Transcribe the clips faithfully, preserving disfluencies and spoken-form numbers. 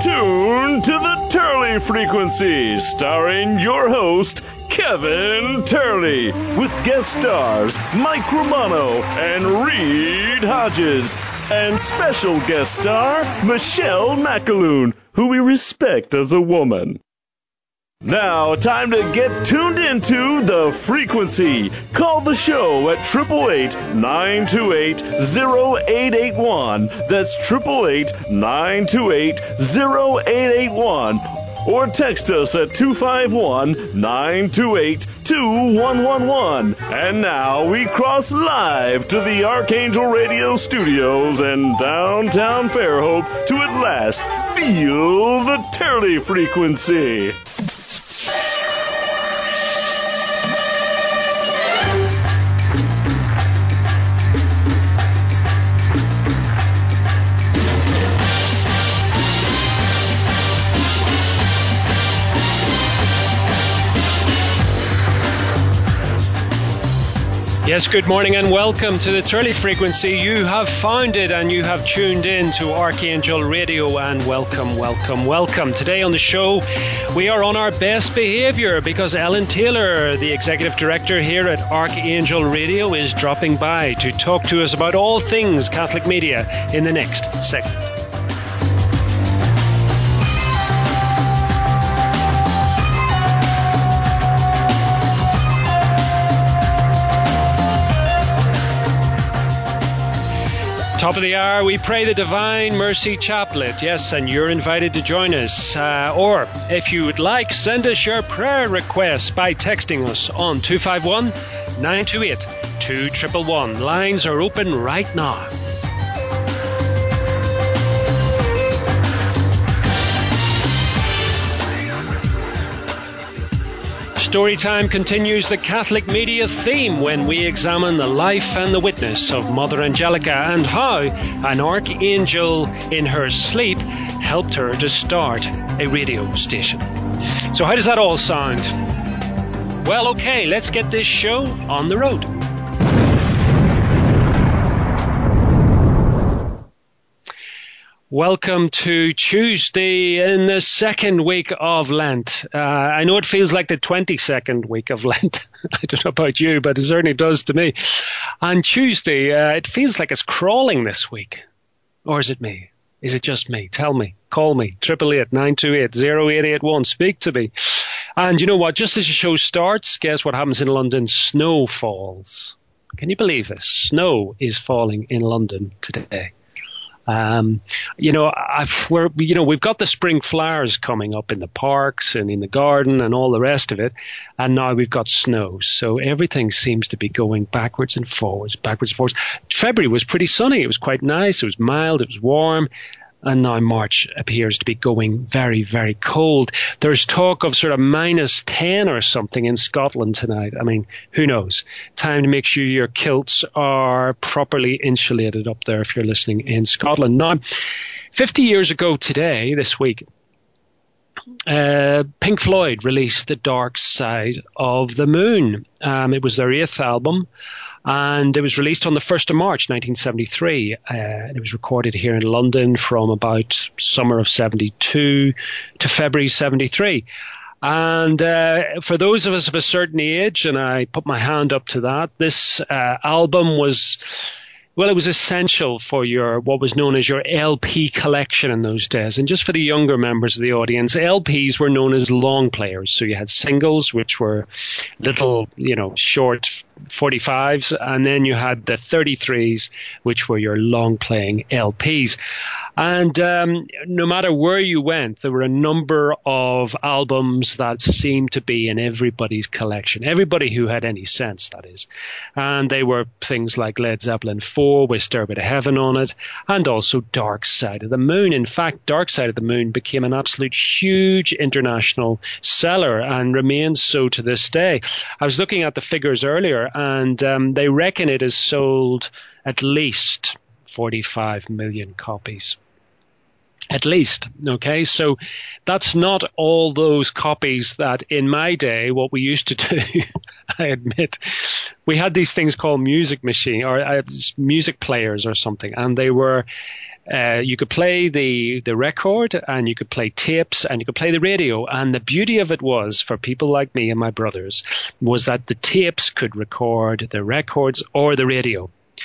tuned to the Turley Frequency, starring your host, Kevin Turley, with guest stars Mike Romano and Reed Hodges, and special guest star Michelle McAloon, who we respect as a woman. Now, time to get tuned into The Frequency. Call the show at eight eight eight, nine two eight, zero eight eight one. That's eight eight eight, nine two eight, zero eight eight one. Or text us at two five one, nine two eight, two one one one. And now we cross live to the Archangel Radio Studios in downtown Fairhope to at last feel the Turley Frequency. Yes, good morning and welcome to the Turley Frequency. You have found it and you have tuned in to Archangel Radio, and welcome, welcome, welcome. Today on the show, we are on our best behavior because Ellen Taylor, the executive director here at Archangel Radio, is dropping by to talk to us about all things Catholic media in the next segment. Top of the hour, we pray the Divine Mercy Chaplet. Yes, and you're invited to join us. Uh, or, if you would like, send us your prayer requests by texting us on two five one, nine two eight, two one one one. Lines are open right now. Storytime continues the Catholic media theme when we examine the life and the witness of Mother Angelica and how an archangel in her sleep helped her to start a radio station. So how does that all sound? Well, okay, let's get this show on the road. Welcome to Tuesday in the second week of Lent. Uh, I know it feels like the twenty-second week of Lent. I don't know about you, but it certainly does to me. On Tuesday, uh, it feels like it's crawling this week. Or is it me? Is it just me? Tell me. Call me. eight eight eight, nine two eight, zero eight eight one. Speak to me. And you know what? Just as the show starts, guess what happens in London? Snow falls. Can you believe this? Snow is falling in London today. Um, you know, I've, we're, you know, we've got the spring flowers coming up in the parks and in the garden and all the rest of it. And now we've got snow. So everything seems to be going backwards and forwards, backwards and forwards. February was pretty sunny. It was quite nice. It was mild. It was warm. And now March appears to be going very, very cold. There's talk of sort of minus ten or something in Scotland tonight. I mean, who knows? Time to make sure your kilts are properly insulated up there if you're listening in Scotland. Now, fifty years ago today, this week, uh, Pink Floyd released The Dark Side of the Moon. Um, it was their eighth album. And it was released on the first of March, nineteen seventy-three. Uh, it was recorded here in London from about summer of seventy-two to February seventy-three. And uh, for those of us of a certain age, and I put my hand up to that, this uh, album was, well, it was essential for your what was known as your L P collection in those days. And just for the younger members of the audience, L Ps were known as long players. So you had singles, which were little, you know, short forty-fives, and then you had the thirty-threes, which were your long playing L Ps. And um, no matter where you went, there were a number of albums that seemed to be in everybody's collection. Everybody who had any sense, that is. And they were things like Led Zeppelin four with Stairway to Heaven on it, and also Dark Side of the Moon. In fact, Dark Side of the Moon became an absolute huge international seller and remains so to this day. I was looking at the figures earlier, and um, they reckon it has sold at least forty-five million copies. At least, okay? So that's not all those copies that in my day, what we used to do, I admit, we had these things called music machine or uh, music players or something, and they were Uh, you could play the, the record, and you could play tapes, and you could play the radio. And the beauty of it was, for people like me and my brothers, was that the tapes could record the records or the radio.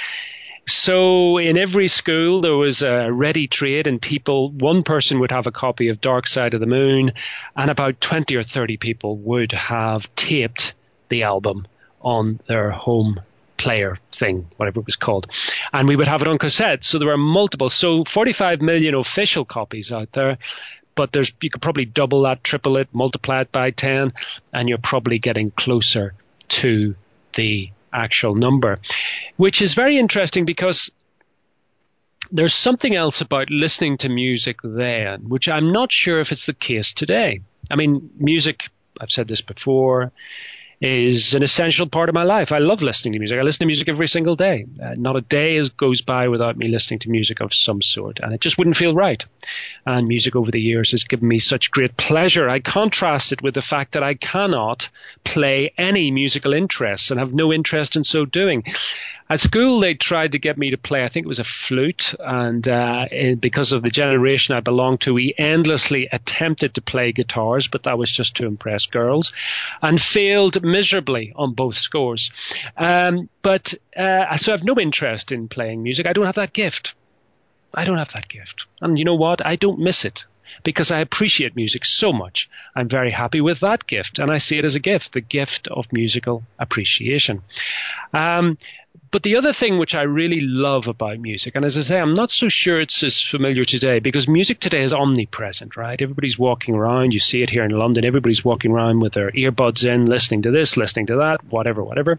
So in every school, there was a ready trade, and people, one person would have a copy of Dark Side of the Moon, and about twenty or thirty people would have taped the album on their home player thing, whatever it was called. And we would have it on cassette. So there were multiple. So forty-five million official copies out there, but there's, you could probably double that, triple it, multiply it by ten, and you're probably getting closer to the actual number, which is very interesting because there's something else about listening to music then, which I'm not sure if it's the case today. I mean, music, I've said this before, is an essential part of my life. I love listening to music. I listen to music every single day. Uh, not a day is, goes by without me listening to music of some sort, and it just wouldn't feel right. And music over the years has given me such great pleasure. I contrast it with the fact that I cannot play any musical interests and have no interest in so doing. At school, they tried to get me to play, I think it was a flute, and uh, because of the generation I belonged to, we endlessly attempted to play guitars, but that was just to impress girls, and failed miserably on both scores. Um, but uh, so I have no interest in playing music. I don't have that gift. I don't have that gift. And you know what? I don't miss it, because I appreciate music so much. I'm very happy with that gift, and I see it as a gift, the gift of musical appreciation. Um, but the other thing which I really love about music, and as I say, I'm not so sure it's as familiar today, because music today is omnipresent, right? Everybody's walking around. You see it here in London. Everybody's walking around with their earbuds in, listening to this, listening to that, whatever, whatever.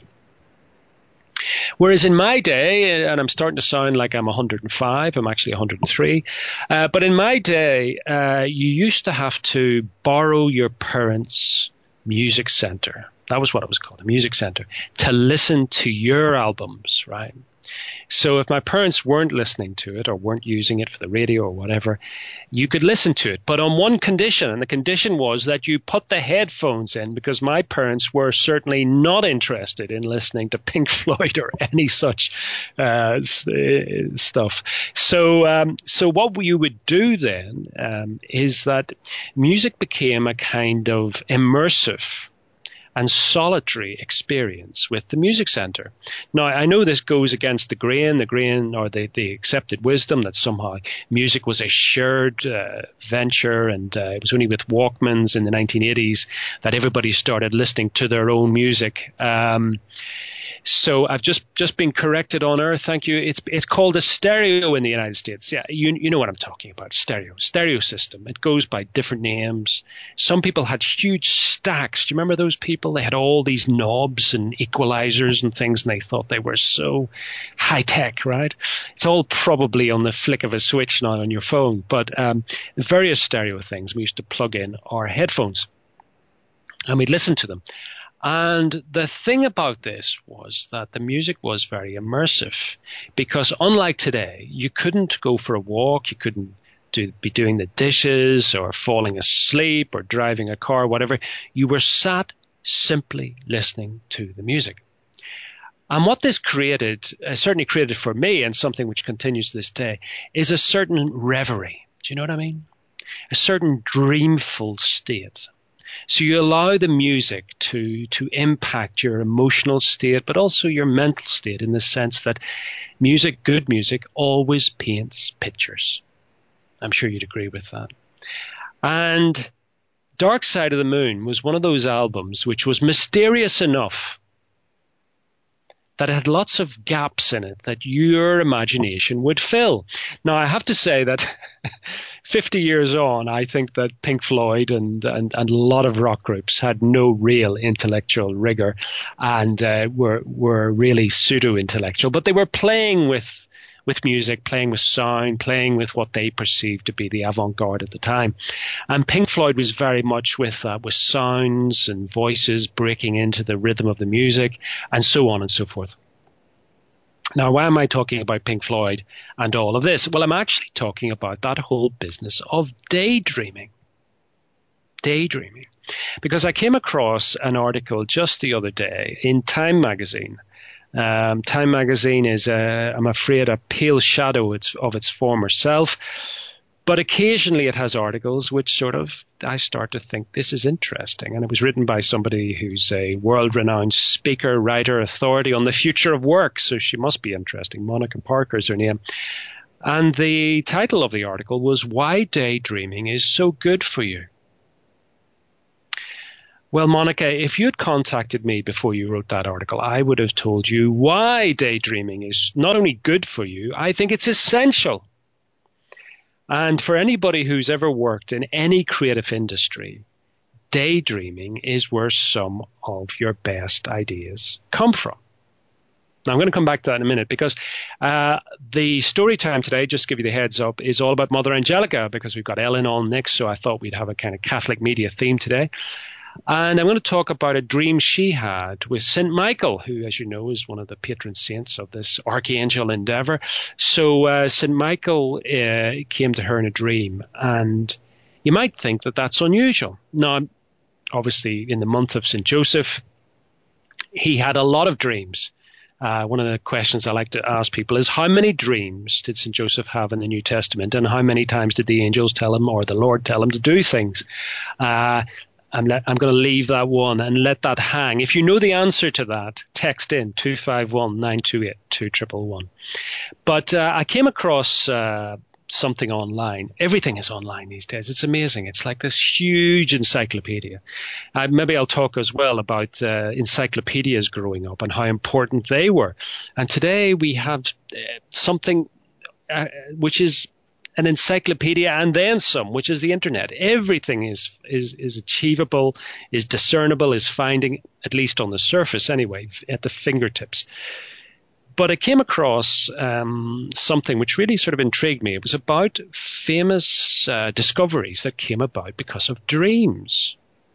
Whereas in my day, and I'm starting to sound like I'm one hundred five, I'm actually one hundred three, uh, but in my day, uh, you used to have to borrow your parents' music center. That was what it was called, a music center, to listen to your albums, right? So if my parents weren't listening to it or weren't using it for the radio or whatever, you could listen to it, but on one condition, and the condition was that you put the headphones in, because my parents were certainly not interested in listening to Pink Floyd or any such uh, stuff. So, um, so what you would do then um, is that music became a kind of immersive and solitary experience with the music center. Now, I know this goes against the grain, the grain or the, the accepted wisdom that somehow music was a shared uh, venture, and uh, it was only with Walkmans in the nineteen eighties that everybody started listening to their own music. Um, So I've just, just been corrected on air. Thank you. It's it's called a stereo in the United States. Yeah, you you know what I'm talking about. Stereo. Stereo system. It goes by different names. Some people had huge stacks. Do you remember those people? They had all these knobs and equalizers and things, and they thought they were so high tech, right? It's all probably on the flick of a switch now on your phone. But um, various stereo things. We used to plug in our headphones, and we'd listen to them. And the thing about this was that the music was very immersive, because unlike today, you couldn't go for a walk, you couldn't do, be doing the dishes or falling asleep or driving a car, whatever. You were sat simply listening to the music. And what this created, uh, certainly created for me, and something which continues to this day, is a certain reverie. Do you know what I mean? A certain dreamful state. So you allow the music to to impact your emotional state, but also your mental state, in the sense that music, good music, always paints pictures. I'm sure you'd agree with that. And Dark Side of the Moon was one of those albums which was mysterious enough that it had lots of gaps in it that your imagination would fill. Now, I have to say that fifty years on, I think that Pink Floyd and, and, and a lot of rock groups had no real intellectual rigor, and uh, were were really pseudo-intellectual. But they were playing with with music, playing with sound, playing with what they perceived to be the avant-garde at the time. And Pink Floyd was very much with uh, with sounds and voices breaking into the rhythm of the music, and so on and so forth. Now, why am I talking about Pink Floyd and all of this? Well, I'm actually talking about that whole business of daydreaming. Daydreaming. Because I came across an article just the other day in Time magazine, Um, Time magazine is, uh, I'm afraid, a pale shadow it's, of its former self. But occasionally it has articles which sort of, I start to think this is interesting. And it was written by somebody who's a world-renowned speaker, writer, authority on the future of work. So she must be interesting. Monica Parker is her name. And the title of the article was Why Daydreaming is So Good for You. Well, Monica, if you had contacted me before you wrote that article, I would have told you why daydreaming is not only good for you, I think it's essential. And for anybody who's ever worked in any creative industry, daydreaming is where some of your best ideas come from. Now, I'm going to come back to that in a minute because uh, the story time today, just to give you the heads up, is all about Mother Angelica because we've got Ellen on next, so I thought we'd have a kind of Catholic media theme today. And I'm going to talk about a dream she had with Saint Michael, who, as you know, is one of the patron saints of this archangel endeavor. So uh, Saint Michael uh, came to her in a dream, and you might think that that's unusual. Now, obviously, in the month of Saint Joseph, he had a lot of dreams. Uh, one of the questions I like to ask people is, how many dreams did Saint Joseph have in the New Testament, and how many times did the angels tell him or the Lord tell him to do things? Uh, I'm, le- I'm going to leave that one and let that hang. If you know the answer to that, text in two five one, nine two eight, two one one one. But uh, I came across uh, something online. Everything is online these days. It's amazing. It's like this huge encyclopedia. Uh, maybe I'll talk as well about uh, encyclopedias growing up and how important they were. And today we have uh, something uh, which is an encyclopedia and then some, which is the internet. Everything is, is, is achievable, is discernible, is finding, at least on the surface anyway, at the fingertips. But I came across um, something which really sort of intrigued me. It was about famous uh, discoveries that came about because of dreams.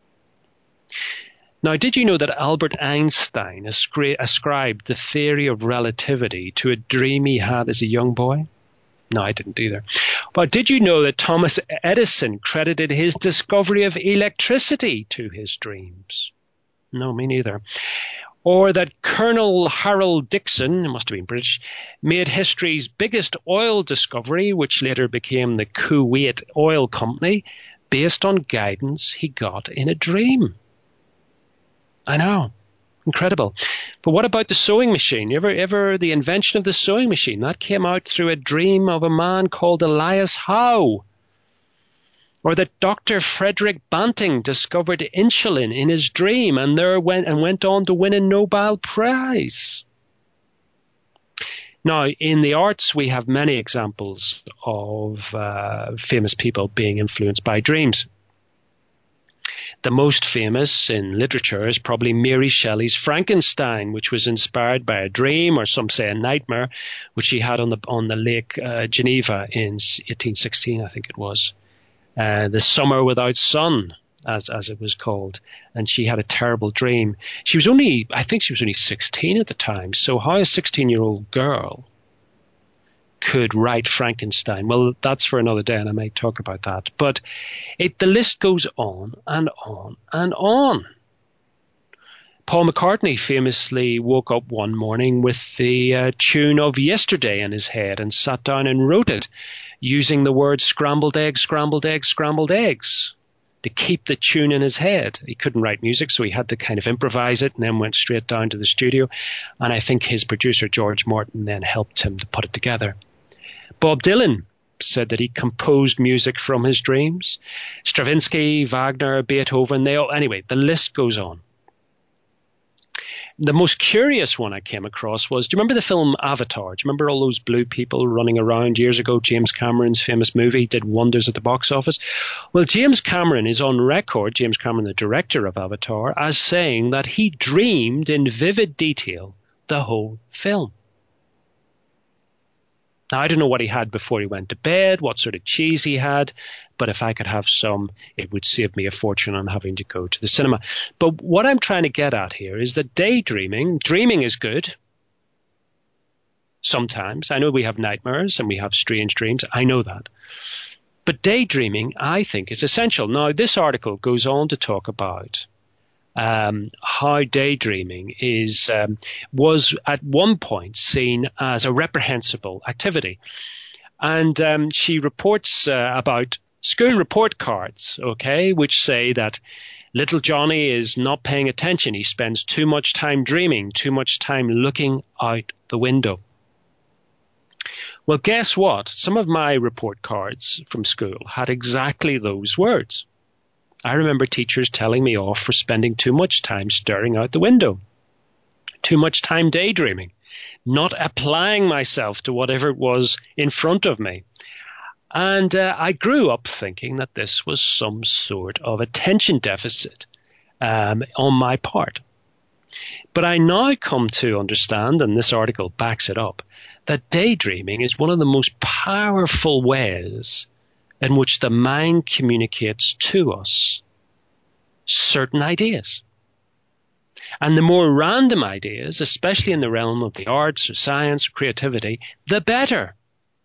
Now, did you know that Albert Einstein ascri- ascribed the theory of relativity to a dream he had as a young boy? No, I didn't either. But did you know that Thomas Edison credited his discovery of electricity to his dreams? No, me neither. Or that Colonel Harold Dixon, must have been British, made history's biggest oil discovery, which later became the Kuwait Oil Company, based on guidance he got in a dream. I know. Incredible. But what about the sewing machine? You ever, ever the invention of the sewing machine? That came out through a dream of a man called Elias Howe. Or that Doctor Frederick Banting discovered insulin in his dream and there went and went on to win a Nobel Prize. Now, in the arts, we have many examples of uh, famous people being influenced by dreams. The most famous in literature is probably Mary Shelley's Frankenstein, which was inspired by a dream, or some say a nightmare, which she had on the on the Lake uh, Geneva in eighteen sixteen, I think it was. Uh, the Summer Without Sun, as as it was called. And she had a terrible dream. She was only, I think she was only sixteen at the time. So how a sixteen-year-old girl could write Frankenstein? Well, that's for another day, and I might talk about that. But it, the list goes on and on and on. Paul McCartney famously woke up one morning with the uh, tune of Yesterday in his head and sat down and wrote it using the words scrambled eggs, scrambled eggs, scrambled eggs to keep the tune in his head. He couldn't write music, so he had to kind of improvise it and then went straight down to the studio. And I think his producer, George Martin, then helped him to put it together. Bob Dylan said that he composed music from his dreams. Stravinsky, Wagner, Beethoven, they all, anyway, the list goes on. The most curious one I came across was, do you remember the film Avatar? Do you remember all those blue people running around years ago? James Cameron's famous movie did wonders at the box office. Well, James Cameron is on record, James Cameron, the director of Avatar, as saying that he dreamed in vivid detail the whole film. Now, I don't know what he had before he went to bed, what sort of cheese he had, but if I could have some, it would save me a fortune on having to go to the cinema. But what I'm trying to get at here is that daydreaming, dreaming is good. Sometimes. I know we have nightmares and we have strange dreams. I know that. But daydreaming, I think, is essential. Now, this article goes on to talk about um, how daydreaming is um, was at one point seen as a reprehensible activity. And um, she reports uh, about school report cards, okay, which say that little Johnny is not paying attention. He spends too much time dreaming, too much time looking out the window. Well, guess what? Some of my report cards from school had exactly those words. I remember teachers telling me off for spending too much time staring out the window, too much time daydreaming, not applying myself to whatever it was in front of me. And uh, I grew up thinking that this was some sort of attention deficit um, on my part. But I now come to understand, and this article backs it up, that daydreaming is one of the most powerful ways in which the mind communicates to us certain ideas. And the more random ideas, especially in the realm of the arts or science or creativity, the better.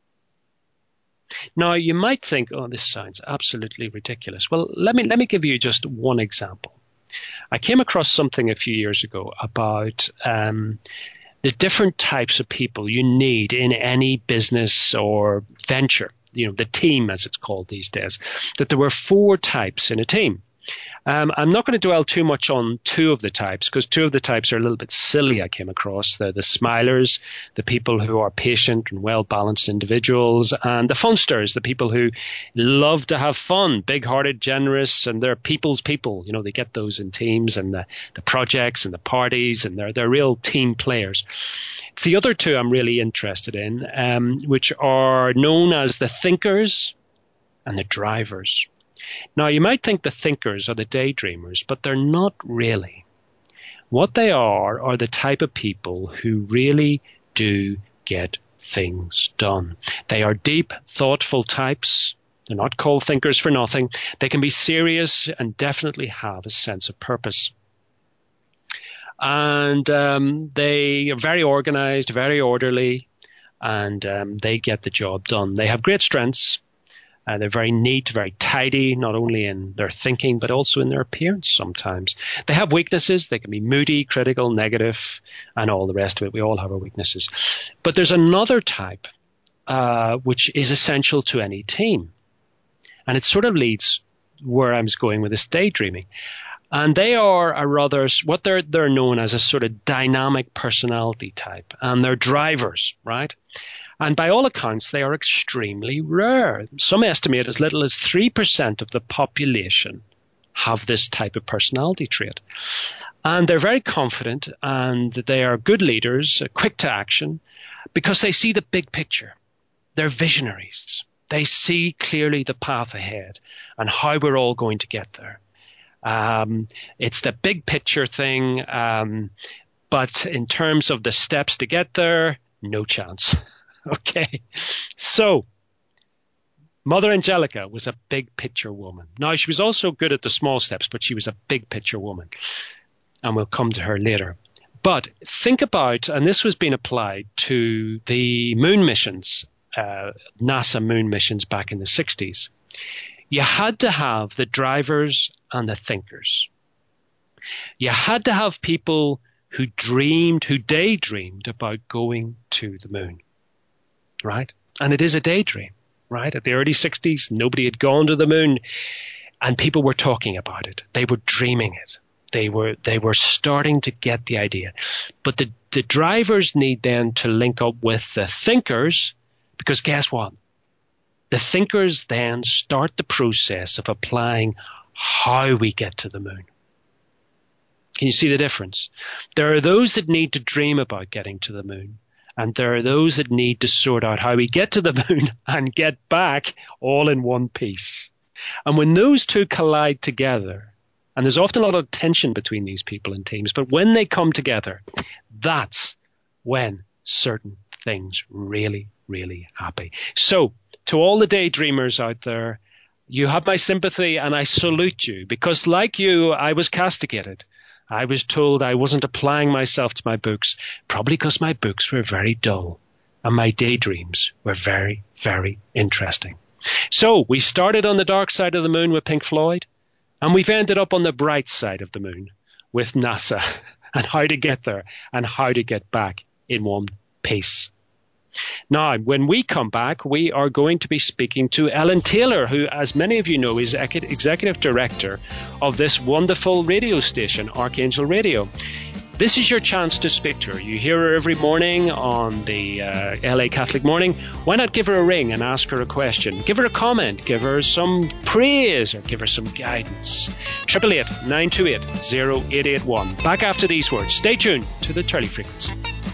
Now, you might think, oh, this sounds absolutely ridiculous. Well, let me let me give you just one example. I came across something a few years ago about um, the different types of people you need in any business or venture, you know, the team as it's called these days, that there were four types in a team. Um, I'm not going to dwell too much on two of the types because two of the types are a little bit silly. I came across the, the smilers, the people who are patient and well-balanced individuals, and the funsters, the people who love to have fun, big-hearted, generous, and they're people's people. You know, they get those in teams and the, the projects and the parties, and they're, they're real team players. It's the other two I'm really interested in, um, which are known as the thinkers and the drivers. Now, you might think the thinkers are the daydreamers, but they're not really. What they are are the type of people who really do get things done. They are deep, thoughtful types. They're not called thinkers for nothing. They can be serious and definitely have a sense of purpose. And um, they are very organized, very orderly, and um, they get the job done. They have great strengths. Uh, they're very neat, very tidy, not only in their thinking, but also in their appearance sometimes. They have weaknesses. They can be moody, critical, negative, and all the rest of it. We all have our weaknesses. But there's another type, uh, which is essential to any team. And it sort of leads where I was going with this daydreaming. And they are a rather, what they're, they're known as a sort of dynamic personality type. And they're drivers, right? And by all accounts, they are extremely rare. Some estimate as little as three percent of the population have this type of personality trait. And they're very confident and they are good leaders, quick to action, because they see the big picture. They're visionaries. They see clearly the path ahead and how we're all going to get there. Um, it's the big picture thing, um, but in terms of the steps to get there, no chance. Okay, so Mother Angelica was a big picture woman. Now, she was also good at the small steps, but she was a big picture woman. And we'll come to her later. But think about, and this was being applied to the moon missions, uh, NASA moon missions back in the sixties. You had to have the drivers and the thinkers. You had to have people who dreamed, who daydreamed about going to the moon. Right? And it is a daydream, right? At the early sixties, nobody had gone to the moon and people were talking about it. They were dreaming it. They were, they were starting to get the idea. But the, the drivers need then to link up with the thinkers because guess what? The thinkers then start the process of applying how we get to the moon. Can you see the difference? There are those that need to dream about getting to the moon. And there are those that need to sort out how we get to the moon and get back all in one piece. And when those two collide together, and there's often a lot of tension between these people in teams, but when they come together, that's when certain things really, really happen. So to all the daydreamers out there, you have my sympathy and I salute you because like you, I was castigated. I was told I wasn't applying myself to my books, probably because my books were very dull and my daydreams were very, very interesting. So we started on the dark side of the moon with Pink Floyd and we've ended up on the bright side of the moon with NASA and how to get there and how to get back in one piece. Now, when we come back, we are going to be speaking to Ellen Taylor, who, as many of you know, is executive director of this wonderful radio station, Archangel Radio. This is your chance to speak to her. You hear her every morning on the uh, L A Catholic Morning. Why not give her a ring and ask her a question? Give her a comment, give her some praise, or give her some guidance. eight eight eight, nine two eight, zero eight eight one. Back after these words. Stay tuned to the Turley Frequency.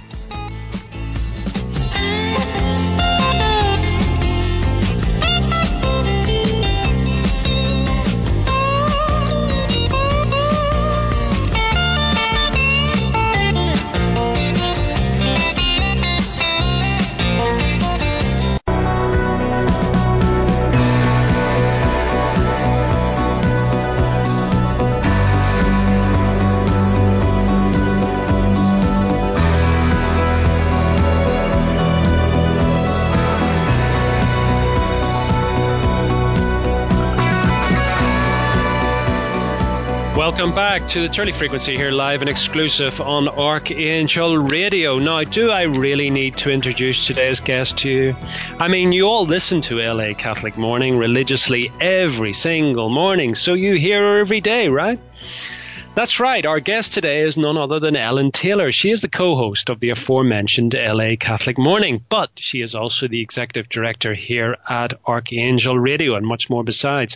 Welcome back to the Turley Frequency here, live and exclusive on Archangel Radio. Now, do I really need to introduce today's guest to you? I mean, you all listen to L A Catholic Morning religiously every single morning, so you hear her every day, right? That's right. Our guest today is none other than Ellen Taylor. She is the co-host of the aforementioned L A Catholic Morning, but she is also the executive director here at Archangel Radio and much more besides.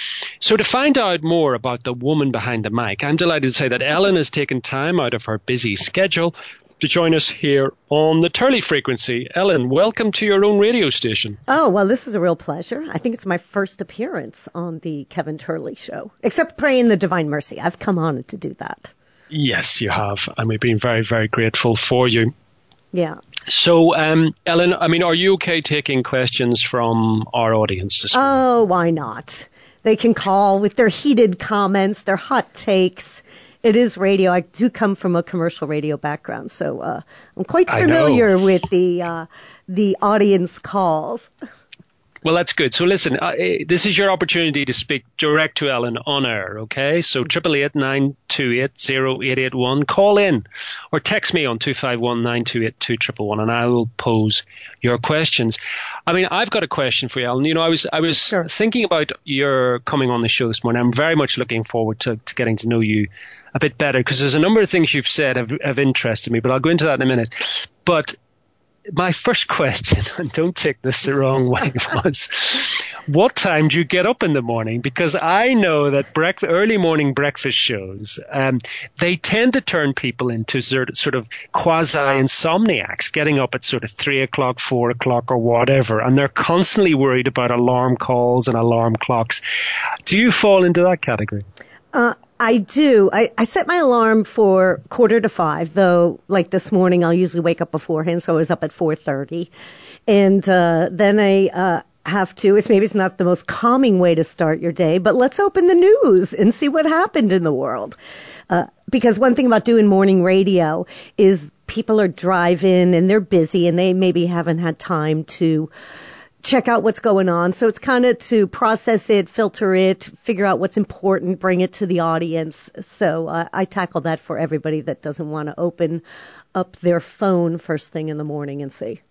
So to find out more about the woman behind the mic, I'm delighted to say that Ellen has taken time out of her busy schedule to join us here on the Turley Frequency. Ellen, welcome to your own radio station. Oh, well, this is a real pleasure. I think it's my first appearance on the Kevin Turley Show, except praying the Divine Mercy. I've come on to do that. Yes, you have, and we've been very, very grateful for you. Yeah. So, um, Ellen, I mean, are you okay taking questions from our audience this morning? Oh, why not? They can call with their heated comments, their hot takes. It is radio. I do come from a commercial radio background, so uh, I'm quite familiar with the uh, the audience calls. Well, that's good. So listen, uh, this is your opportunity to speak direct to Ellen on air, okay? So eight eight eight, nine two eight, zero eight eight one. Call in or text me on two five one, nine two eight, two one one one and I will pose your questions. I mean, I've got a question for you, Ellen. You know, I was I was sure. thinking about your coming on the show this morning. I'm very much looking forward to, to getting to know you a bit better because there's a number of things you've said have, have interested me, but I'll go into that in a minute. But my first question, and don't take this the wrong way, was what time do you get up in the morning? Because I know that brec- early morning breakfast shows, um, they tend to turn people into sort of, sort of quasi-insomniacs, getting up at sort of three o'clock, four o'clock or whatever, and they're constantly worried about alarm calls and alarm clocks. Do you fall into that category? Uh, I do. I, I set my alarm for quarter to five, though, like this morning, I'll usually wake up beforehand, so I was up at four thirty. And uh, then I uh, have to, it's maybe it's not the most calming way to start your day, but let's open the news and see what happened in the world. Uh, because one thing about doing morning radio is people are driving and they're busy and they maybe haven't had time to check out what's going on. So it's kind of to process it, filter it, figure out what's important, bring it to the audience. So uh, I tackle that for everybody that doesn't want to open up their phone first thing in the morning and see.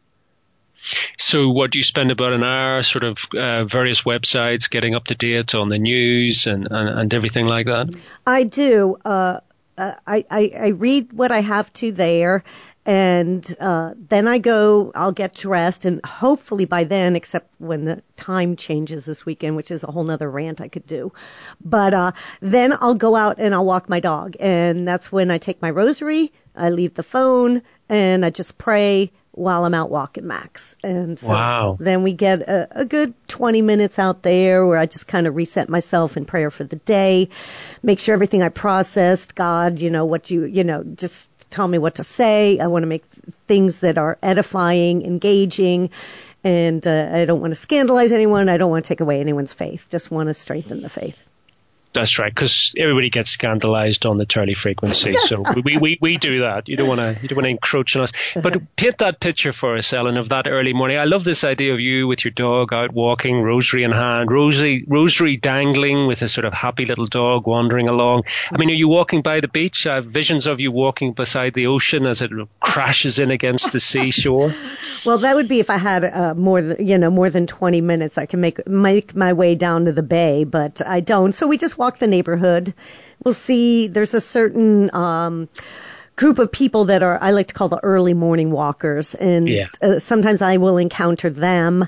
So what do you spend about an hour sort of uh, various websites getting up to date on the news and, and, and everything like that? I do. Uh, uh, I, I, I read what I have to there. And uh, then I go, I'll get dressed, and hopefully by then, except when the time changes this weekend, which is a whole nother rant I could do, but uh, then I'll go out and I'll walk my dog. And that's when I take my rosary, I leave the phone, and I just pray while I'm out walking Max. And so wow. Then we get a, a good twenty minutes out there where I just kind of reset myself in prayer for the day, make sure everything I processed, God, you know, what you, you know, just tell me what to say. I want to make things that are edifying, engaging, and uh, I don't want to scandalize anyone. I don't want to take away anyone's faith. Just want to strengthen the faith. That's right, because everybody gets scandalized on the Turley frequency, so we, we, we do that. You don't want to you don't want to encroach on us. But paint that picture for us, Ellen, of that early morning. I love this idea of you with your dog out walking, rosary in hand, rosary rosary dangling with a sort of happy little dog wandering along. I mean, are you walking by the beach? I have visions of you walking beside the ocean as it crashes in against the seashore. Well, that would be if I had uh, more than you know more than twenty minutes. I can make make my way down to the bay, but I don't. So we just walk the neighborhood. We'll see. There's a certain um, group of people that are I like to call the early morning walkers, and yeah. uh, sometimes I will encounter them,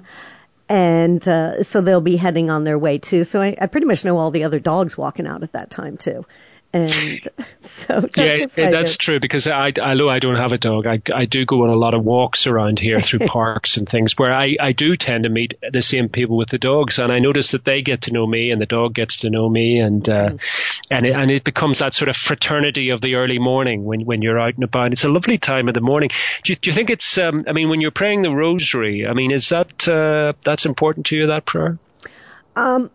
and uh, so they'll be heading on their way too. So I, I pretty much know all the other dogs walking out at that time too. And so that's, yeah, that's, that's true, because I, I know I don't have a dog. I, I do go on a lot of walks around here through parks and things where I, I do tend to meet the same people with the dogs, and I notice that they get to know me and the dog gets to know me, and uh, mm. and it, and it becomes that sort of fraternity of the early morning when, when you're out and about. It's a lovely time of the morning. Do you, do you think it's? Um, I mean, when you're praying the rosary, I mean, is that uh, that's important to you, that prayer? Um,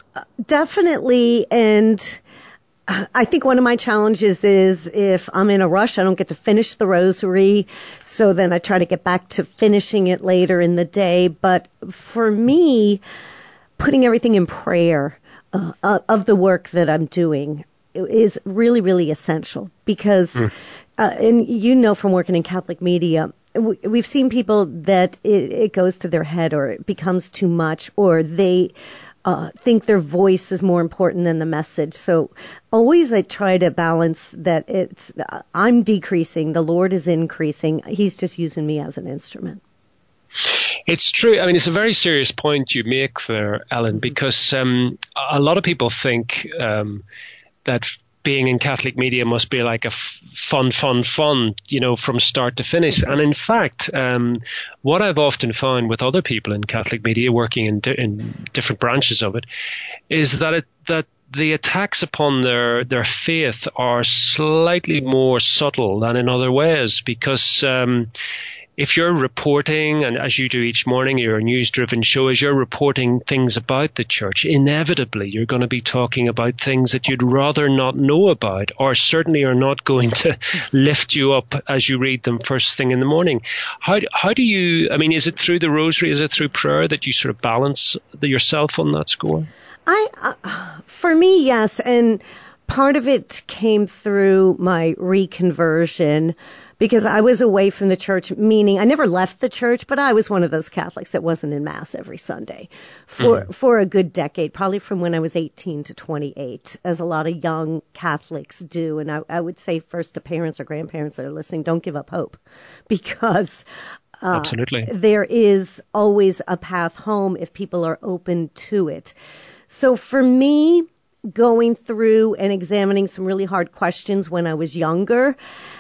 definitely, and I think one of my challenges is if I'm in a rush, I don't get to finish the rosary, so then I try to get back to finishing it later in the day. But for me, putting everything in prayer uh, of the work that I'm doing is really, really essential because, mm. uh, and you know from working in Catholic media, we've seen people that it, it goes to their head or it becomes too much, or they Uh, think their voice is more important than the message. So always I try to balance that it's, uh, I'm decreasing, the Lord is increasing. He's just using me as an instrument. It's true. I mean, it's a very serious point you make there, Ellen, because um, a lot of people think um, that being in Catholic media must be like a f- fun, fun, fun, you know, from start to finish. And in fact, um, what I've often found with other people in Catholic media working in, di- in different branches of it is that it, that the attacks upon their, their faith are slightly more subtle than in other ways, because um, if you're reporting, and as you do each morning, you're a news-driven show, as you're reporting things about the church, inevitably you're going to be talking about things that you'd rather not know about, or certainly are not going to lift you up as you read them first thing in the morning. How how do you, I mean, is it through the rosary, is it through prayer that you sort of balance the, yourself on that score? I, uh, for me, yes, and part of it came through my reconversion, because I was away from the church, meaning I never left the church, but I was one of those Catholics that wasn't in Mass every Sunday for mm-hmm. for a good decade, probably from when I was eighteen to twenty-eight, as a lot of young Catholics do. And I, I would say first to parents or grandparents that are listening, don't give up hope, because uh, Absolutely. there is always a path home if people are open to it. So for me, going through and examining some really hard questions when I was younger,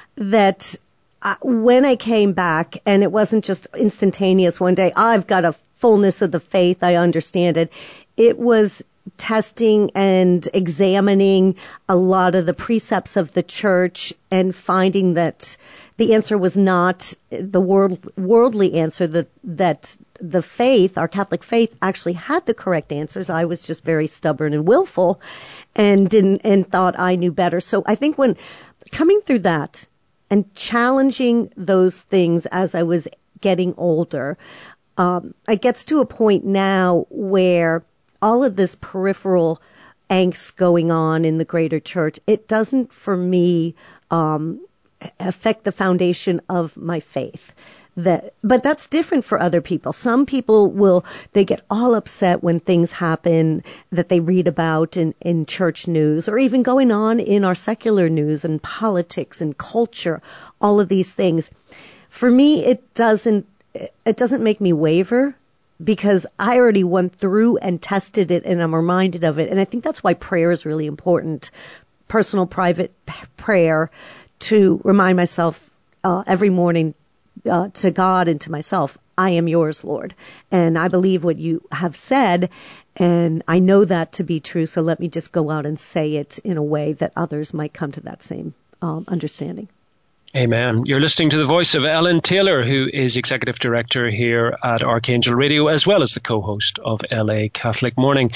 that uh, when I came back, and it wasn't just instantaneous one day, I've got a fullness of the faith, I understand it. It was testing and examining a lot of the precepts of the church and finding that the answer was not the world, worldly answer, that, that the faith, our Catholic faith, actually had the correct answers. I was just very stubborn and willful and didn't, and thought I knew better. So I think when coming through that, and challenging those things as I was getting older, um, it gets to a point now where all of this peripheral angst going on in the greater church, it doesn't, for me, um, affect the foundation of my faith. That, but that's different for other people. Some people will, they get all upset when things happen that they read about in, in church news, or even going on in our secular news and politics and culture, all of these things. For me, it doesn't, it doesn't make me waver, because I already went through and tested it and I'm reminded of it. And I think that's why prayer is really important. Personal, private prayer, to remind myself uh, every morning, Uh, to God and to myself, I am yours, Lord. And I believe what you have said, and I know that to be true, so let me just go out and say it in a way that others might come to that same um, understanding. Amen. You're listening to the voice of Ellen Taylor, who is Executive Director here at Archangel Radio, as well as the co-host of L A Catholic Morning.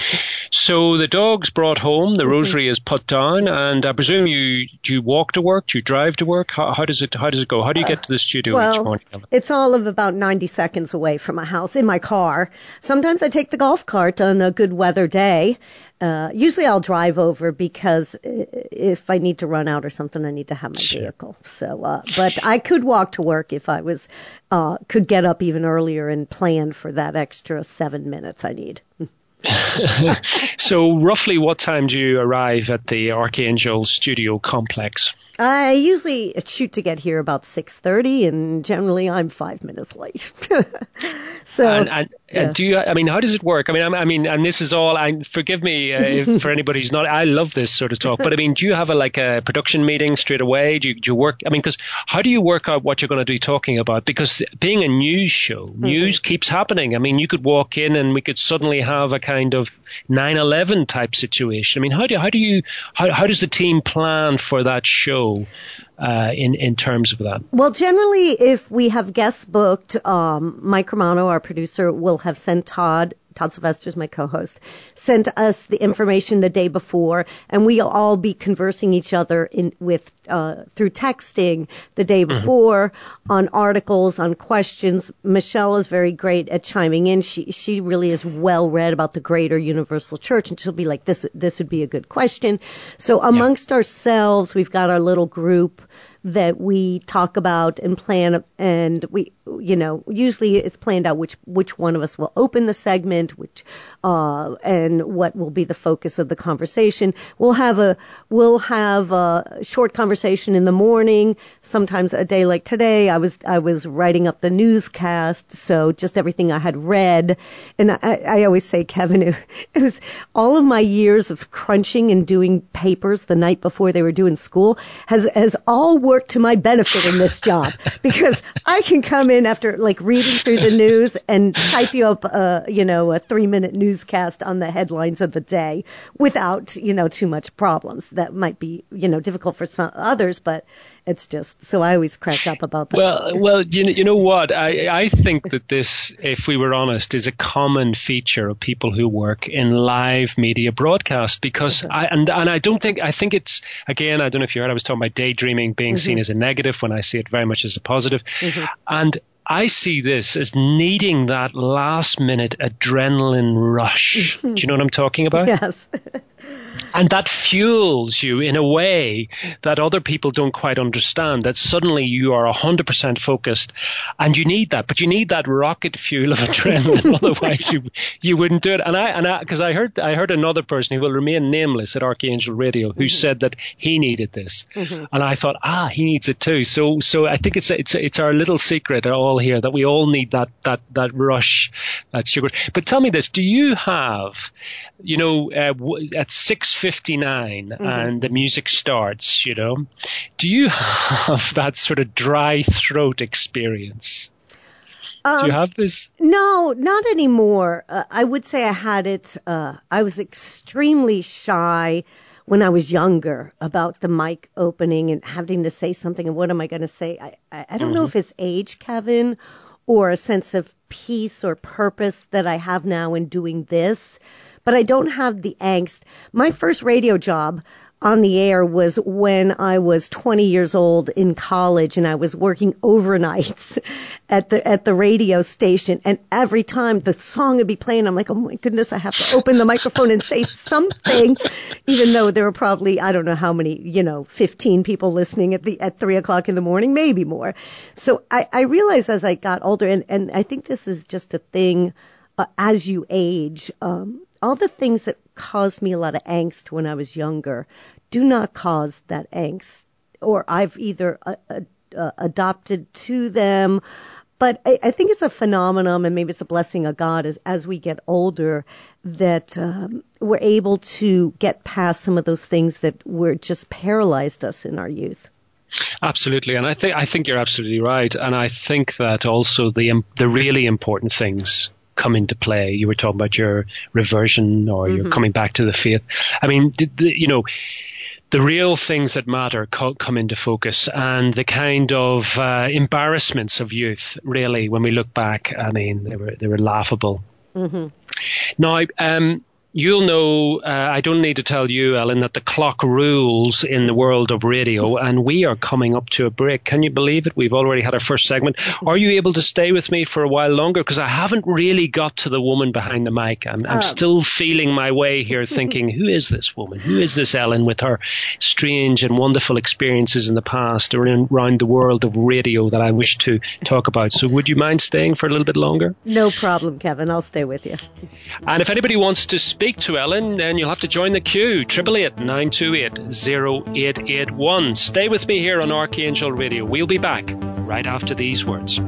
So the dog's brought home, the mm-hmm. rosary is put down, and I presume you do you walk to work, do you drive to work? How, how does it how does it go? How do you get to the studio well, each morning? It's all of about ninety seconds away from my house in my car. Sometimes I take the golf cart on a good weather day. Uh, usually I'll drive over because if I need to run out or something, I need to have my sure. vehicle. So, uh, but I could walk to work if I was, uh, could get up even earlier and plan for that extra seven minutes I need. So roughly what time do you arrive at the Archangel Studio complex? I usually shoot to get here about six thirty, and generally I'm five minutes late. so, and, and, yeah. and do you? I mean, how does it work? I mean, I, I mean, and this is all. I forgive me uh, for anybody who's not. I love this sort of talk, but I mean, do you have a like a production meeting straight away? Do you, do you work? I mean, because how do you work out what you're going to be talking about? Because being a news show, mm-hmm. news keeps happening. I mean, you could walk in and we could suddenly have a kind of nine eleven type situation. I mean, how do how do you how how does the team plan for that show? Uh, in, in terms of that? Well, generally, if we have guests booked, um, Mike Romano, our producer, will have sent Todd, Todd Sylvester's my co-host, sent us the information the day before, and we'll all be conversing each other in with uh, through texting the day before mm-hmm. on articles, on questions. Michelle is very great at chiming in. She she really is well read about the greater universal church, and she'll be like, this this would be a good question. So amongst yeah. ourselves, we've got our little group that we talk about and plan, and we, you know, usually it's planned out which which one of us will open the segment, which, uh, and what will be the focus of the conversation. We'll have a we'll have a short conversation in the morning. Sometimes a day like today, I was I was writing up the newscast, so just everything I had read, and I, I always say, Kevin, it, it was all of my years of crunching and doing papers the night before they were due in school has has all work to my benefit in this job, because I can come in after like reading through the news and type you up a, you know, a three minute newscast on the headlines of the day without, you know, too much problems. That might be, you know, difficult for some others, but it's just, so I always crack up about that. Well, well, you know, you know what? I, I think that this, if we were honest, is a common feature of people who work in live media broadcast, because okay. I, and, and I don't think, I think it's, again, I don't know if you heard, I was talking about daydreaming being mm-hmm. seen as a negative when I see it very much as a positive. Mm-hmm. And I see this as needing that last minute adrenaline rush. Do you know what I'm talking about? Yes. And that fuels you in a way that other people don't quite understand, that suddenly you are one hundred percent focused, and you need that, but you need that rocket fuel of adrenaline, otherwise you you wouldn't do it. And I, and I, because I heard, I heard another person who will remain nameless at Archangel Radio who mm-hmm. said that he needed this. Mm-hmm. And I thought, ah, he needs it too. So, so I think it's, it's, it's our little secret all here that we all need that, that, that rush, that sugar. But tell me this, do you have, you know, uh, at six fifty-nine mm-hmm. and the music starts, you know, do you have that sort of dry throat experience? Um, do you have this? No, not anymore. Uh, I would say I had it. Uh, I was extremely shy when I was younger about the mic opening and having to say something. And what am I going to say? I, I, I don't mm-hmm. know if it's age, Kevin, or a sense of peace or purpose that I have now in doing this. But I don't have the angst. My first radio job on the air was when I was twenty years old in college, and I was working overnights at the at the radio station. And every time the song would be playing, I'm like, oh my goodness, I have to open the microphone and say something, even though there were probably, I don't know how many, you know, fifteen people listening at the at three o'clock in the morning, maybe more. So I, I realized as I got older, and, and I think this is just a thing uh, as you age. Um, all the things that caused me a lot of angst when I was younger do not cause that angst, or I've either uh, uh, adopted to them. But I, I think it's a phenomenon, and maybe it's a blessing of God as, as we get older, that um, we're able to get past some of those things that were just paralyzed us in our youth. Absolutely, and I think I think you're absolutely right, and I think that also the the really important things come into play. You were talking about your reversion, or mm-hmm. you're coming back to the faith. I mean, the, the, you know, the real things that matter co- come into focus, and the kind of uh, embarrassments of youth, really, when we look back, I mean, they were they were laughable. Mm-hmm. Now, um, You'll know, uh, I don't need to tell you, Ellen, that the clock rules in the world of radio, and we are coming up to a break. Can you believe it? We've already had our first segment. Are you able to stay with me for a while longer? Because I haven't really got to the woman behind the mic. I'm, I'm um. still feeling my way here, thinking, who is this woman? Who is this Ellen with her strange and wonderful experiences in the past around, around the world of radio that I wish to talk about? So would you mind staying for a little bit longer? No problem, Kevin. I'll stay with you. And if anybody wants to speak to Ellen, then you'll have to join the queue. Triple eight nine two eight zero eight eight one. Stay with me here on Archangel Radio. We'll be back right after these words.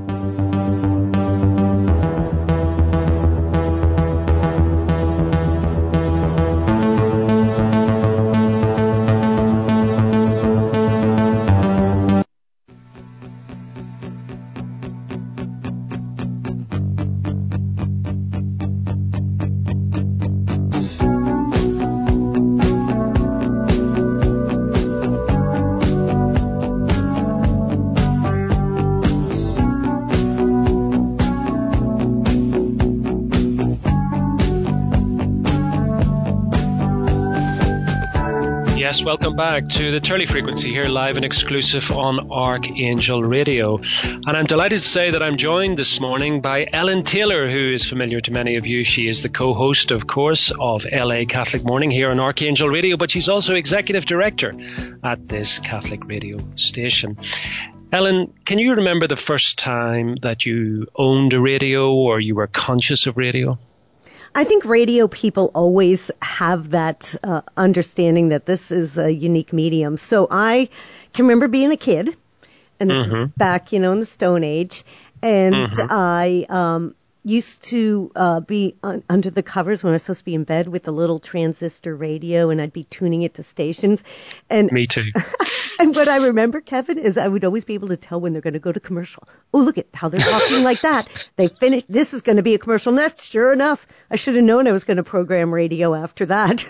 Welcome back to the Turley Frequency here, live and exclusive on Archangel Radio. And I'm delighted to say that I'm joined this morning by Ellen Taylor, who is familiar to many of you. She is the co-host, of course, of L A Catholic Morning here on Archangel Radio, but she's also executive director at this Catholic radio station. Ellen, can you remember the first time that you owned a radio or you were conscious of radio? I think radio people always have that uh, understanding that this is a unique medium. So I can remember being a kid, and this mm-hmm. is back, you know, in the Stone Age, and mm-hmm. I um, used to uh, be un- under the covers when I was supposed to be in bed with a little transistor radio, and I'd be tuning it to stations. And me too. And what I remember, Kevin, is I would always be able to tell when they're going to go to commercial. Oh, look at how they're talking like that. They finished. This is going to be a commercial next. Sure enough, I should have known I was going to program radio after that.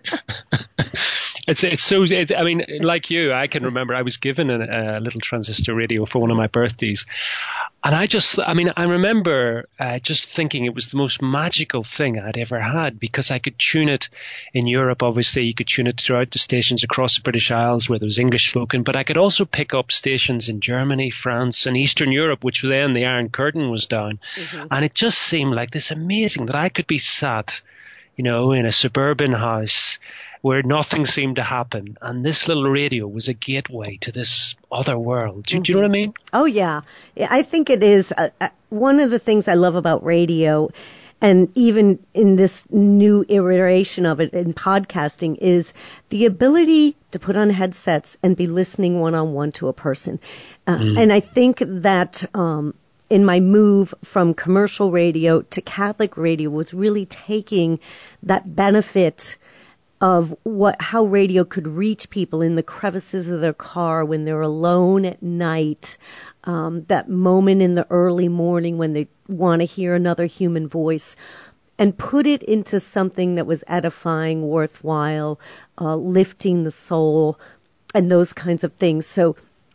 It's it's so. It, I mean, like you, I can remember I was given a, a little transistor radio for one of my birthdays, and I just, I mean, I remember uh, just thinking it was the most magical thing I'd ever had because I could tune it in Europe. Obviously, you could tune it throughout the stations across the British Isles where there was English spoken, but I could also pick up stations in Germany, France, and Eastern Europe, which then the Iron Curtain was down, mm-hmm. and it just seemed like this amazing that I could be sat, you know, in a suburban house where nothing seemed to happen. And this little radio was a gateway to this other world. Do, mm-hmm. do you know what I mean? Oh, yeah. I think it is. Uh, one of the things I love about radio, and even in this new iteration of it in podcasting, is the ability to put on headsets and be listening one-on-one to a person. Uh, mm. And I think that um, in my move from commercial radio to Catholic radio was really taking that benefit of what how radio could reach people in the crevices of their car when they're alone at night, um, that moment in the early morning when they want to hear another human voice, and put it into something that was edifying, worthwhile, uh, lifting the soul, and those kinds of things. So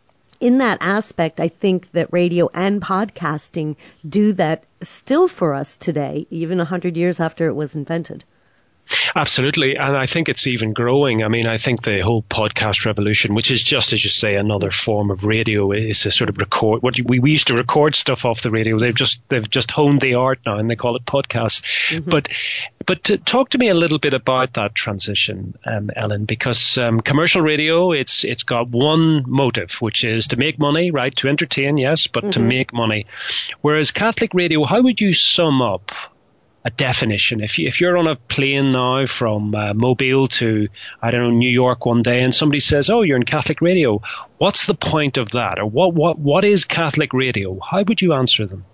in that aspect, I think that radio and podcasting do that still for us today, even one hundred years after it was invented. Absolutely. And I think it's even growing. I mean, I think the whole podcast revolution, which is just, as you say, another form of radio, is a sort of record. What we, we used to record stuff off the radio. They've just they've just honed the art now and they call it podcasts. Mm-hmm. But but to talk to me a little bit about that transition, um, Ellen, because um, commercial radio, it's it's got one motive, which is to make money, right? To entertain, yes, but mm-hmm. to make money. Whereas Catholic radio, how would you sum up a definition? If you, if you're on a plane now from uh, Mobile to, I don't know, New York one day, and somebody says, "Oh, you're in Catholic radio," what's the point of that, or what what what is Catholic radio? How would you answer them?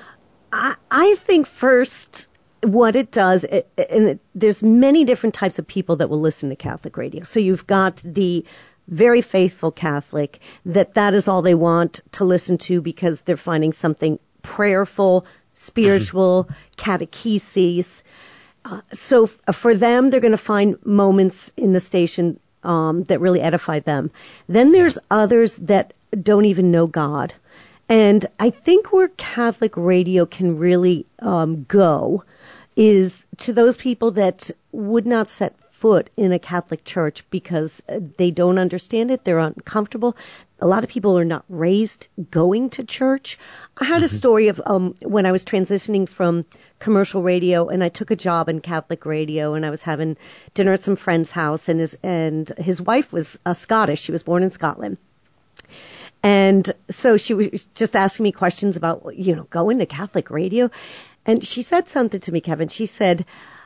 I, I think first, what it does, it, and it, there's many different types of people that will listen to Catholic radio. So you've got the very faithful Catholic that that is all they want to listen to because they're finding something prayerful, spiritual, mm-hmm. catechesis. Uh, so f- for them, they're going to find moments in the station um, that really edify them. Then there's others that don't even know God. And I think where Catholic radio can really um, go is to those people that would not set foot in a Catholic church because they don't understand it, they're uncomfortable. A lot of people are not raised going to church. I had mm-hmm. a story of um, when I was transitioning from commercial radio, and I took a job in Catholic radio, and I was having dinner at some friend's house, and his and his wife was uh, Scottish. She was born in Scotland. And so she was just asking me questions about, you know, going to Catholic radio. And she said something to me, Kevin. She said,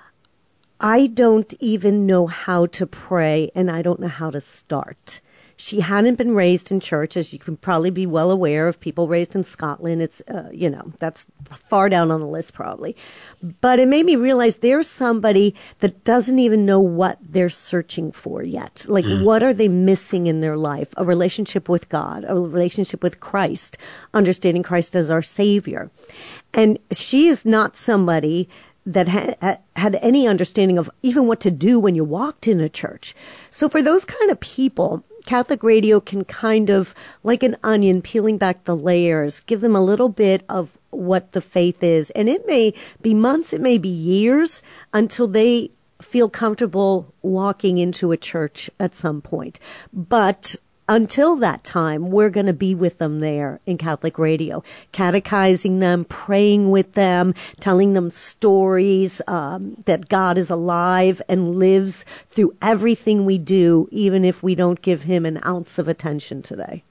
I don't even know how to pray, and I don't know how to start. She hadn't been raised in church, as you can probably be well aware of people raised in Scotland. It's, uh, you know, that's far down on the list probably. But it made me realize there's somebody that doesn't even know what they're searching for yet. Like, mm. what are they missing in their life? A relationship with God, a relationship with Christ, understanding Christ as our Savior. And she is not somebody that ha- had any understanding of even what to do when you walked in a church. So for those kind of people, Catholic radio can kind of, like an onion, peeling back the layers, give them a little bit of what the faith is. And it may be months, it may be years until they feel comfortable walking into a church at some point. But until that time, we're going to be with them there in Catholic radio, catechizing them, praying with them, telling them stories um, that God is alive and lives through everything we do, even if we don't give him an ounce of attention today.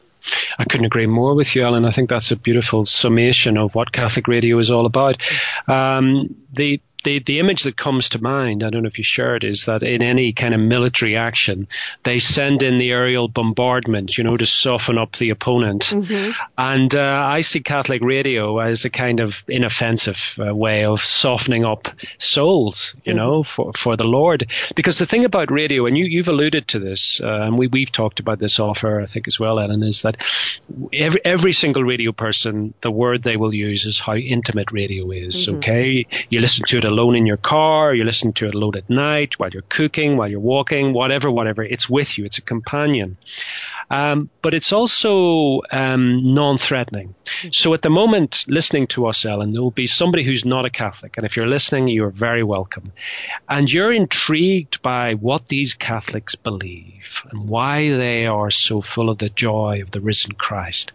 I couldn't agree more with you, Ellen. I think that's a beautiful summation of what Catholic radio is all about. Um, the The, the image that comes to mind, I don't know if you share it, is that in any kind of military action, they send in the aerial bombardment, you know, to soften up the opponent. Mm-hmm. And uh, I see Catholic radio as a kind of inoffensive uh, way of softening up souls, you mm-hmm. know, for, for the Lord. Because the thing about radio, and you, you've alluded to this, uh, and we, we've talked about this off air, I think, as well, Ellen, is that every, every single radio person, the word they will use is how intimate radio is, mm-hmm. okay? You listen to it alone in your car, you listen to it alone at night, while you're cooking, while you're walking, whatever, whatever. It's with you. It's a companion. Um, but it's also um, non-threatening. So at the moment, listening to us, Ellen, there will be somebody who's not a Catholic. And if you're listening, you're very welcome. And you're intrigued by what these Catholics believe and why they are so full of the joy of the risen Christ.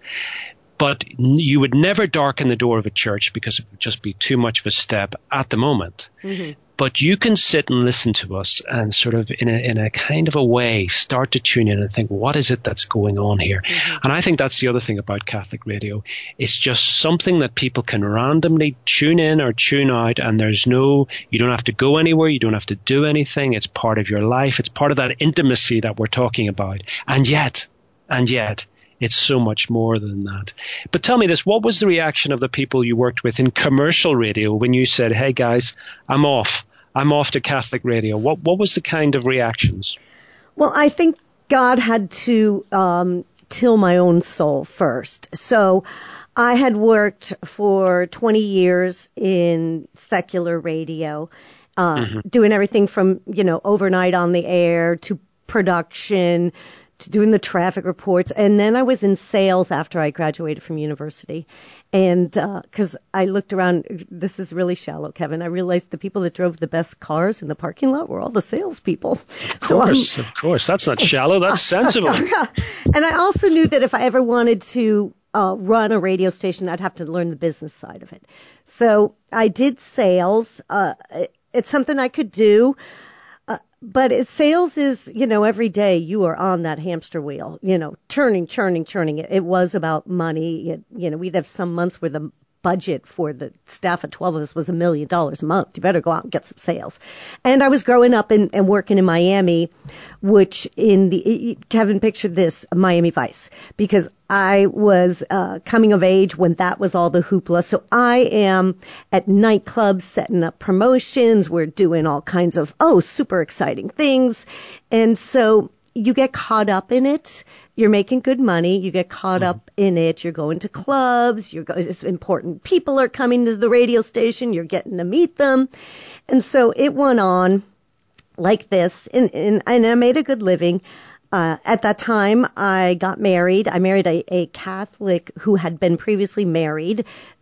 But you would never darken the door of a church because it would just be too much of a step at the moment. Mm-hmm. But you can sit and listen to us and sort of in a, in a kind of a way start to tune in and think, what is it that's going on here? Mm-hmm. And I think that's the other thing about Catholic radio. It's just something that people can randomly tune in or tune out, and there's no, you don't have to go anywhere. You don't have to do anything. It's part of your life. It's part of that intimacy that we're talking about. And yet, and yet, it's so much more than that. But tell me this, what was the reaction of the people you worked with in commercial radio when you said, hey guys, I'm off. I'm off to Catholic radio. What what was the kind of reactions? Well, I think God had to um, till my own soul first. So I had worked for twenty years in secular radio, uh, mm-hmm. doing everything from, you know, overnight on the air to production, doing the traffic reports. And then I was in sales after I graduated from university. And because uh, I looked around, this is really shallow, Kevin. I realized the people that drove the best cars in the parking lot were all the salespeople. Of course, so of course. That's not shallow. That's sensible. And I also knew that if I ever wanted to uh, run a radio station, I'd have to learn the business side of it. So I did sales. Uh, it's something I could do. Uh, but it, sales is, you know, every day you are on that hamster wheel, you know, turning, churning, churning. It, it was about money. It, you know, we'd have some months where the budget for the staff of twelve of us was a million dollars a month. You better go out and get some sales. And I was growing up in, and working in Miami, which in the, Kevin pictured this, Miami Vice, because I was uh, coming of age when that was all the hoopla. So I am at nightclubs setting up promotions. We're doing all kinds of, oh, super exciting things. And so you get caught up in it. You're making good money. You get caught mm-hmm. up in it. You're going to clubs. You're going, it's important people are coming to the radio station. You're getting to meet them. And so it went on like this. And, and, and I made a good living. Uh, at that time, I got married. I married a, a Catholic who had been previously married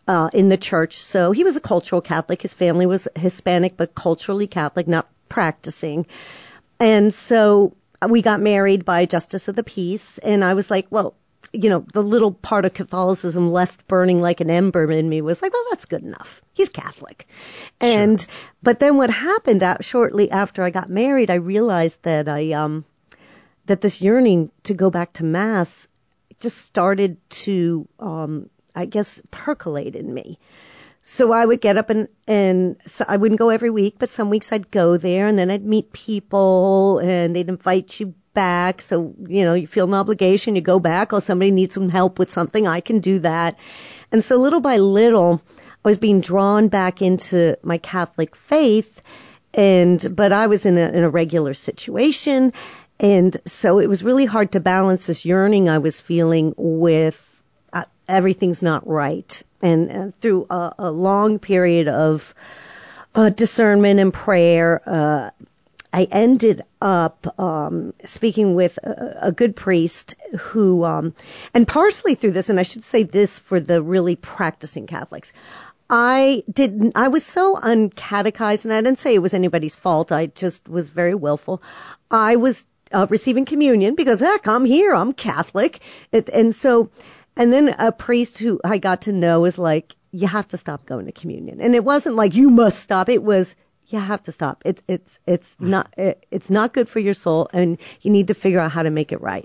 uh, in the church. So he was a cultural Catholic. His family was Hispanic, but culturally Catholic, not practicing. And so we got married by Justice of the Peace. And I was like, well, you know, the little part of Catholicism left burning like an ember in me was like, well, that's good enough. He's Catholic. And, sure. But then what happened out, shortly after I got married, I realized that I, um, that this yearning to go back to Mass just started to, um, I guess, percolate in me. So I would get up and, and so I wouldn't go every week, but some weeks I'd go there and then I'd meet people and they'd invite you back. So, you know, you feel an obligation, you go back. Oh, somebody needs some help with something, I can do that. And so little by little, I was being drawn back into my Catholic faith, and but I was in a, in a regular situation. And so it was really hard to balance this yearning I was feeling with uh, everything's not right. And, and through a, a long period of uh, discernment and prayer, uh, I ended up um, speaking with a, a good priest who, um, and partially through this, and I should say this for the really practicing Catholics, I didn't, I was so uncatechized, and I didn't say it was anybody's fault. I just was very willful. I was uh, receiving communion because, heck, I'm here, I'm Catholic. It, and so, and then a priest who I got to know was like, you have to stop going to communion. And it wasn't like, you must stop. It was, you have to stop. It's, it's, it's not, it, it's not good for your soul, and you need to figure out how to make it right.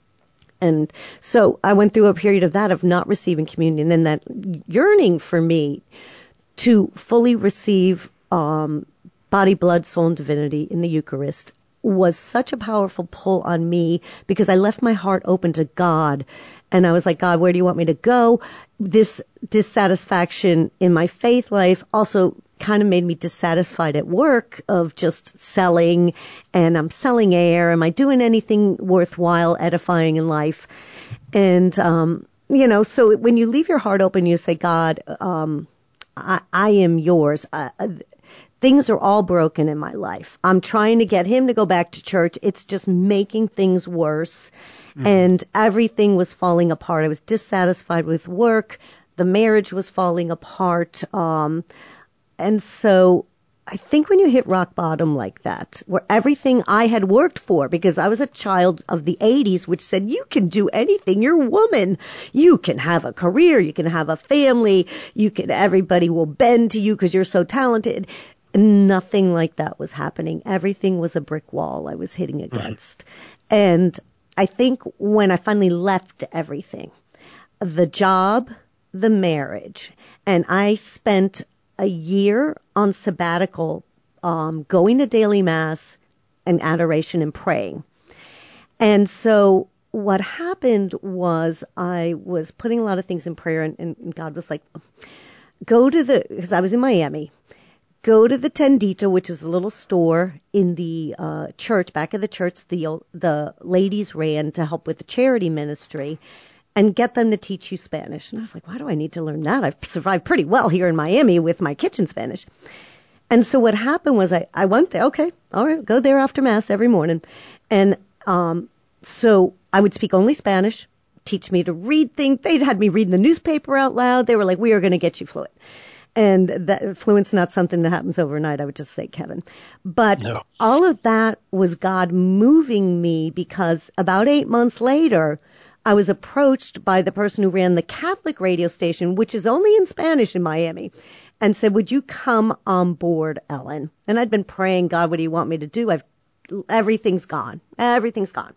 And so I went through a period of that, of not receiving communion, and that yearning for me to fully receive um, body, blood, soul, and divinity in the Eucharist was such a powerful pull on me, because I left my heart open to God. And I was like, God, where do you want me to go? This dissatisfaction in my faith life also kind of made me dissatisfied at work, of just selling, and I'm selling air. Am I doing anything worthwhile, edifying in life? And, um, you know, so when you leave your heart open, you say, God, um, I, I am yours. Uh, things are all broken in my life. I'm trying to get him to go back to church. It's just making things worse. Mm-hmm. And everything was falling apart. I was dissatisfied with work. The marriage was falling apart. Um, And so I think when you hit rock bottom like that, where everything I had worked for, because I was a child of the eighties, which said, you can do anything, you're a woman, you can have a career, you can have a family, you can, everybody will bend to you because you're so talented. Nothing like that was happening. Everything was a brick wall I was hitting against. Mm-hmm. And I think when I finally left everything, the job, the marriage, and I spent a year on sabbatical, um, going to daily mass and adoration and praying. And so what happened was I was putting a lot of things in prayer, and, and God was like, go to the, because I was in Miami, go to the Tendito, which is a little store in the uh, church, back of the church the the ladies ran to help with the charity ministry, and get them to teach you Spanish. And I was like, why do I need to learn that? I've survived pretty well here in Miami with my kitchen Spanish. And so what happened was I, I went there. Okay, all right, go there after Mass every morning. And um, so I would speak only Spanish, teach me to read things. They'd had me reading the newspaper out loud. They were like, we are going to get you fluent. And that fluent's not something that happens overnight, I would just say, Kevin. But no. All of that was God moving me, because about eight months later, I was approached by the person who ran the Catholic radio station, which is only in Spanish in Miami, and said, would you come on board, Ellen? And I'd been praying, God, what do you want me to do? I've, everything's gone. Everything's gone.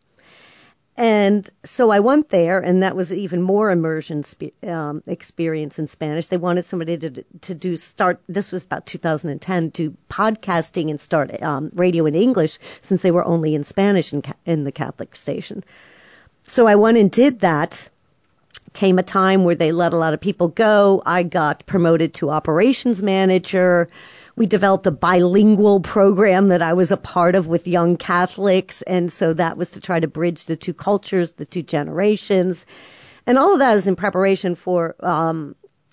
And so I went there, and that was even more immersion spe- um, experience in Spanish. They wanted somebody to to do start. This was about two thousand ten, do podcasting and start um, radio in English, since they were only in Spanish in, in the Catholic station. So I went and did that. Came a time where they let a lot of people go. I got promoted to operations manager. We developed a bilingual program that I was a part of with young Catholics. And so that was to try to bridge the two cultures, the two generations. And all of that is in preparation for um,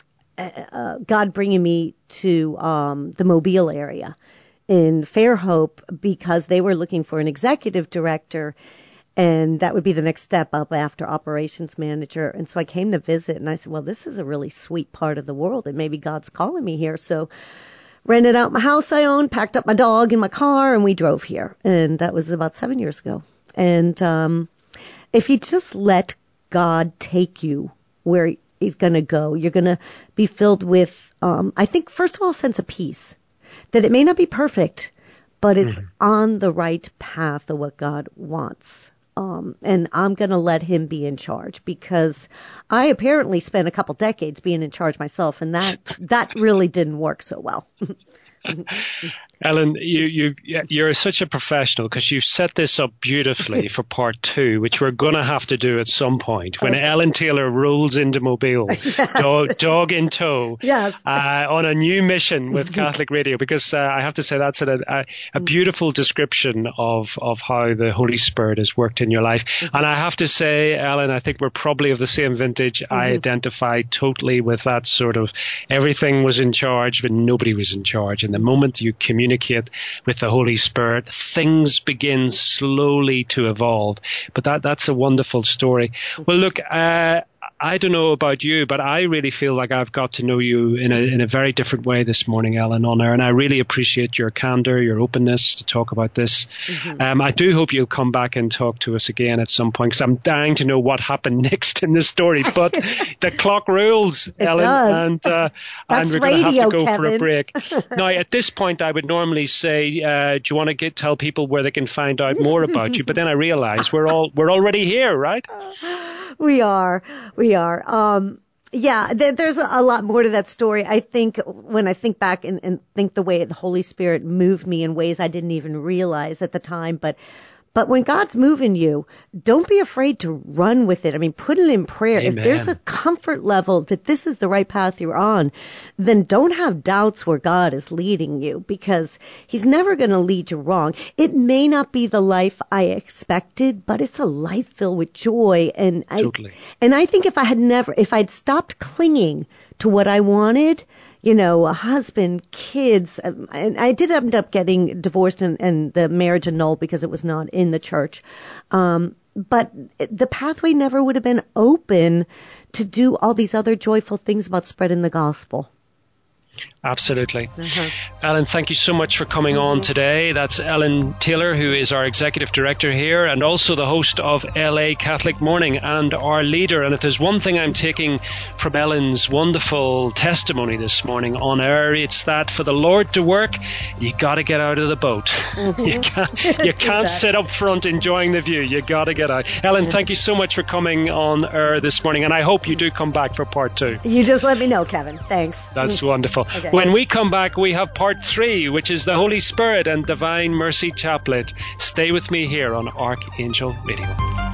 uh, God bringing me to um, the Mobile area in Fairhope, because they were looking for an executive director. And that would be the next step up after operations manager. And so I came to visit, and I said, well, this is a really sweet part of the world, and maybe God's calling me here. So rented out my house I owned, packed up my dog in my car, and we drove here. And that was about seven years ago. And um, if you just let God take you where he's going to go, you're going to be filled with, um, I think, first of all, a sense of peace. That it may not be perfect, but it's mm-hmm. on the right path of what God wants. Um, and I'm going to let him be in charge, because I apparently spent a couple decades being in charge myself, and that that really didn't work so well. Ellen, you, you, you're such a professional, because you've set this up beautifully for part two, which we're going to have to do at some point when okay. Ellen Taylor rolls into Mobile, yes. dog, dog in tow, yes. uh, on a new mission with Catholic Radio, because uh, I have to say that's a, a, a beautiful description of, of how the Holy Spirit has worked in your life. Mm-hmm. And I have to say, Ellen, I think we're probably of the same vintage. Mm-hmm. I identify totally with that sort of everything was in charge, but nobody was in charge. And the moment you communicate with the Holy Spirit, things begin slowly to evolve. But that that's a wonderful story. Well, look, uh, I don't know about you, but I really feel like I've got to know you in a in a very different way this morning, Ellen, on air, and I really appreciate your candor, your openness to talk about this. Mm-hmm. Um, I do hope you'll come back and talk to us again at some point, because I'm dying to know what happened next in the story. But the clock rules, it Ellen, does. and uh, That's and we're going to have to go Kevin. for a break. Now, at this point, I would normally say, uh, "Do you want to get tell people where they can find out more about you?" But then I realize we're all we're already here, right? We are. We are. Um, yeah, there, there's a, a lot more to that story. I think when I think back and, and think the way the Holy Spirit moved me in ways I didn't even realize at the time, but But when God's moving you, don't be afraid to run with it. I mean, put it in prayer. Amen. If there's a comfort level that this is the right path you're on, then don't have doubts where God is leading you, because he's never going to lead you wrong. It may not be the life I expected, but it's a life filled with joy. And I, totally. and I think if I had never, if I'd stopped clinging to what I wanted, you know, a husband, kids, and I did end up getting divorced and, and the marriage annulled because it was not in the church. Um, but the pathway never would have been open to do all these other joyful things about spreading the gospel. Absolutely. Uh-huh. Ellen, thank you so much for coming on today. That's Ellen Taylor, who is our executive director here and also the host of L A Catholic Morning and our leader. And if there's one thing I'm taking from Ellen's wonderful testimony this morning on air, it's that for the Lord to work, you got to get out of the boat. Mm-hmm. You can't, you can't sit up front enjoying the view. You got to get out. Ellen, thank you so much for coming on air this morning, and I hope you do come back for part two. You just let me know, Kevin. Thanks. That's wonderful. Okay. When we come back, we have part three, which is the Holy Spirit and Divine Mercy Chaplet. Stay with me here on Archangel Radio.